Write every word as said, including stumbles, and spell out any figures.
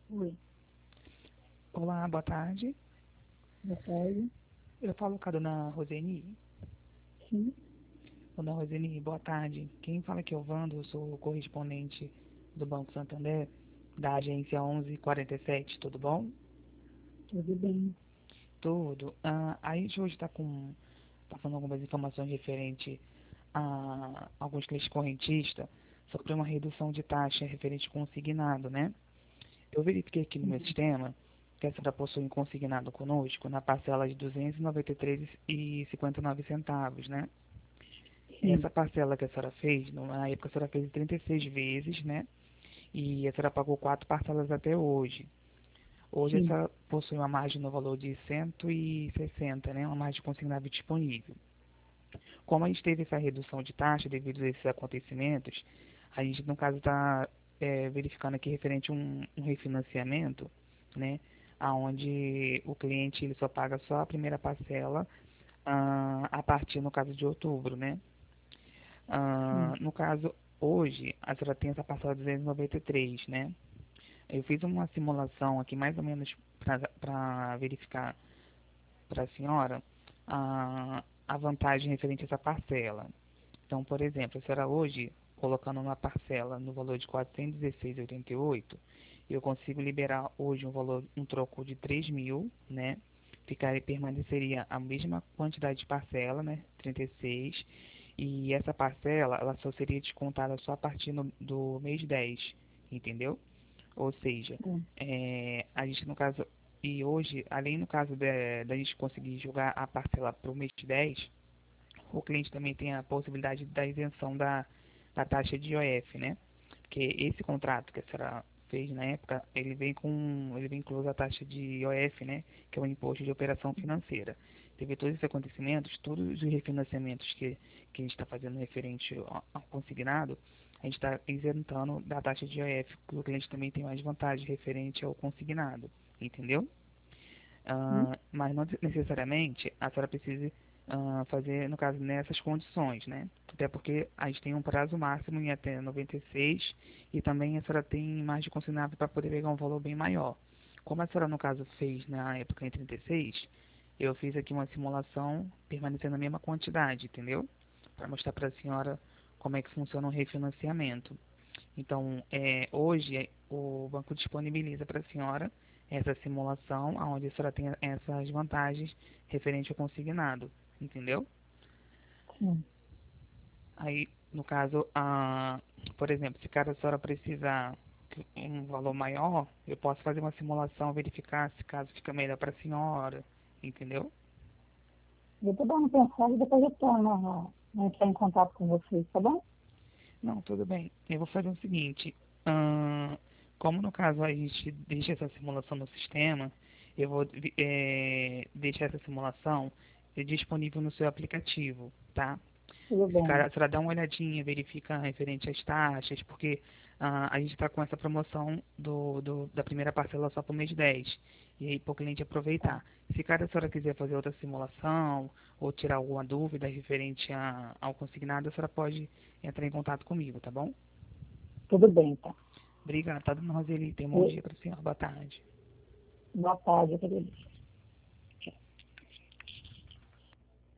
Oi, Olá, boa tarde. boa tarde. Eu falo com a dona Roseni. Sim, Dona Roseni, boa tarde. Quem fala aqui é o Vando, eu sou o correspondente do Banco Santander, da agência onze quarenta e sete, tudo bom? tudo bem. Tudo. Ah, a gente hoje está com, passando algumas informações referente a alguns clientes correntistas sobre uma redução de taxa referente consignado, né? Eu verifiquei aqui no meu Sim, sistema que a senhora possui um consignado conosco na parcela de duzentos e noventa e três reais e cinquenta e nove centavos, né? sim, Essa parcela que a senhora fez, na época a senhora fez trinta e seis vezes, né? E a senhora pagou quatro parcelas até hoje. Hoje a sim, senhora possui uma margem no valor de cento e sessenta, né? Uma margem consignável disponível. Como a gente teve essa redução de taxa devido a esses acontecimentos, a gente, no caso, está é, verificando aqui referente a um, um refinanciamento, né? Onde o cliente ele só paga só a primeira parcela ah, a partir, no caso, de outubro, né? Ah, sim. no caso, hoje, a senhora tem essa parcela de duzentos e noventa e três, né? Eu fiz uma simulação aqui, mais ou menos, para verificar para a senhora a, a vantagem referente a essa parcela. Então, por exemplo, a senhora hoje, colocando uma parcela no valor de quatrocentos e dezesseis vírgula oitenta e oito, eu consigo liberar hoje um valor, um troco de três mil, né? Ficaria, permaneceria a mesma quantidade de parcela, né? trinta e seis. E essa parcela, ela só seria descontada só a partir no- do mês dez, entendeu? Ou seja, Sim. é, a gente no caso, e hoje, além no caso da da gente conseguir jogar a parcela para o mês dez, o cliente também tem a possibilidade da isenção da, da taxa de I O F, né? Porque esse contrato que a senhora fez na época, ele vem com, ele vem incluso a taxa de I O F, né? Que é o Imposto de Operação Financeira. Teve todos esses acontecimentos, todos os refinanciamentos que, que a gente está fazendo referente ao, ao consignado, a gente está isentando da taxa de I O F, porque o cliente também tem mais vantagem referente ao consignado, entendeu? Sim. Ah, mas não necessariamente a senhora precise ah, fazer, no caso, nessas condições, né? Até porque a gente tem um prazo máximo em até noventa e seis e também a senhora tem margem consignável para poder pegar um valor bem maior. Como a senhora, no caso, fez na época em trinta e seis, eu fiz aqui uma simulação permanecendo a mesma quantidade, entendeu? Para mostrar para a senhora como é que funciona o refinanciamento. Então, é, hoje o banco disponibiliza para a senhora essa simulação, onde a senhora tem essas vantagens referente ao consignado, entendeu? Sim. Aí, no caso, a, por exemplo, se caso a senhora precisar de um valor maior, eu posso fazer uma simulação, verificar se caso fica melhor para a senhora, entendeu? Eu tô dando uma pensada e depois eu torno a a entrar em contato com vocês, tá bom? Não, tudo bem. Eu vou fazer o seguinte, ahn, como no caso a gente deixa essa simulação no sistema, eu vou eh, deixar essa simulação disponível no seu aplicativo, tá? Tudo Se bem. cara, a senhora dá uma olhadinha, verifica referente às taxas, porque ah, a gente está com essa promoção do, do- da primeira parcela só para o mês dez. E aí, para o cliente Tá. aproveitar. Se cada senhora quiser fazer outra simulação ou tirar alguma dúvida referente a- ao consignado, a senhora pode entrar em contato comigo, tá bom? Tudo bem, tá. Obrigado, tá, dona Roseli? Tenha um bom E, dia para a senhora. Boa tarde. boa tarde, querido.